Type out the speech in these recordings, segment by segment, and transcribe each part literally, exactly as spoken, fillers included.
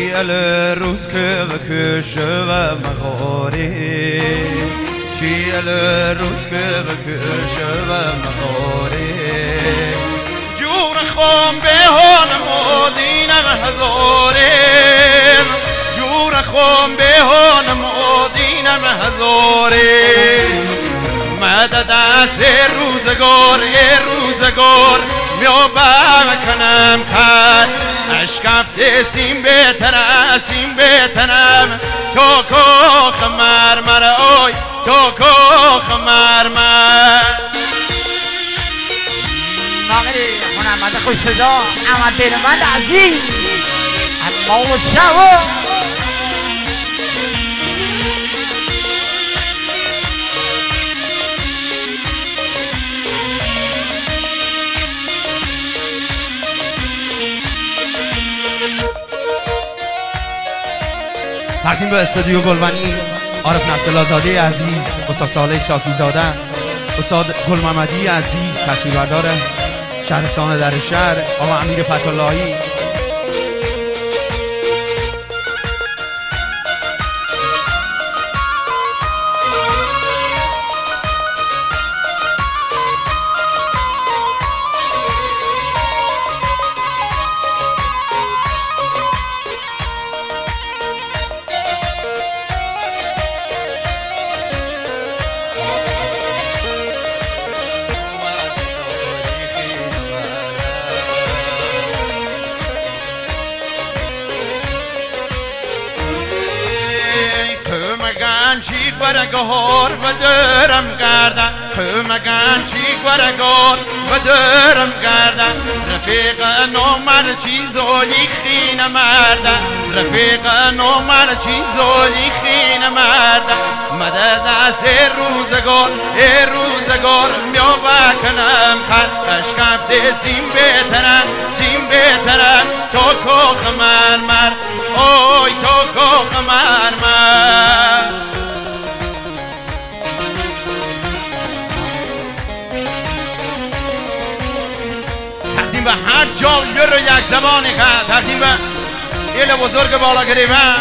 چیل روز که بکشه و مغاری چیل روز که بکشه و مغاری جور خون به هون مدینم هزاریم جور خون به هون مدینم هزاریم مدد از روزگار روزگار میو بکنم خد اشکفت سیم بهترم سیم بهترم تو کخ مرمر اوی تو کخ مرمر آقای هنرمند خوش صدا احمد دلمند عزیز اما و شوا تقدیم به استودیو گلبنی عارف نصر آزادی عزیز، استاد صالح ساکی زاده، استاد گل محمدی عزیز تصویربردار شهرستان در شهر، آقا امیر فتح‌اللهی. چی گرگار و درم گردن خمگن چی گرگار و درم گردن رفیق نومر چیزولی خین مردن رفیق نومر چیزولی خین مردن مدد از روزگار روزگار میو بکنم خد اشکفت سیم بهترم سیم بهترم تو کخ مرمر اوی تو کخ مرمر تقدیم به هر جای رو یک زبانی کرد تقدیم به ایل بزرگ بالا گریبن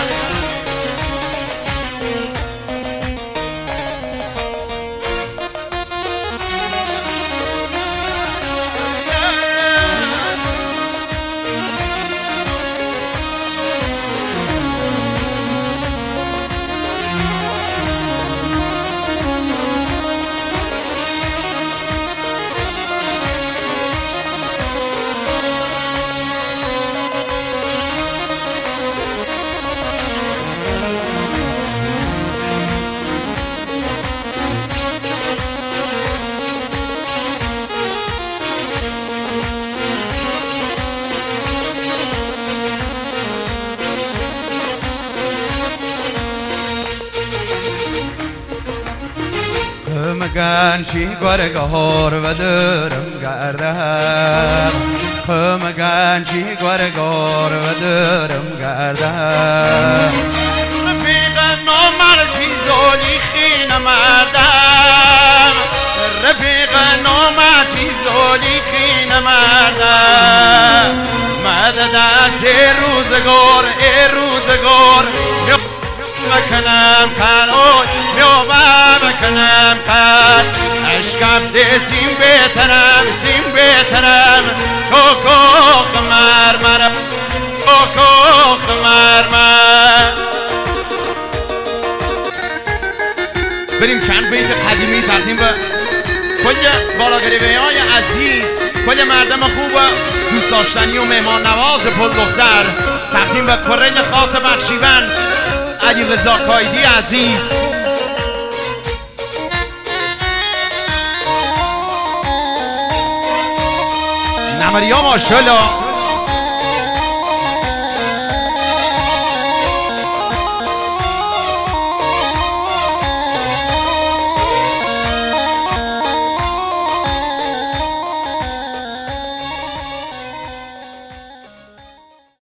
خمگن چی گرگار و درم گردم خمگن چی گرگار و درم گردم رفیق نومر چیزولی خین مردم رفیق نومر چیزولی خین مردم مدد از روزگار روزگار بکنم خروج میو بکنم خد اشکفت سیم بهترم سیم بهترم تو کخ مرمر تو کخ مرمر. بریم چند بیت قدیمی تقدیم به کل بالاگریبه های عزیز کل مردم خوب دوست داشتنی و مهمان نواز پل دختر تقدیم به کرل خاص بخشیون علی رضا کایدی عزیز نمریا ماشاءالله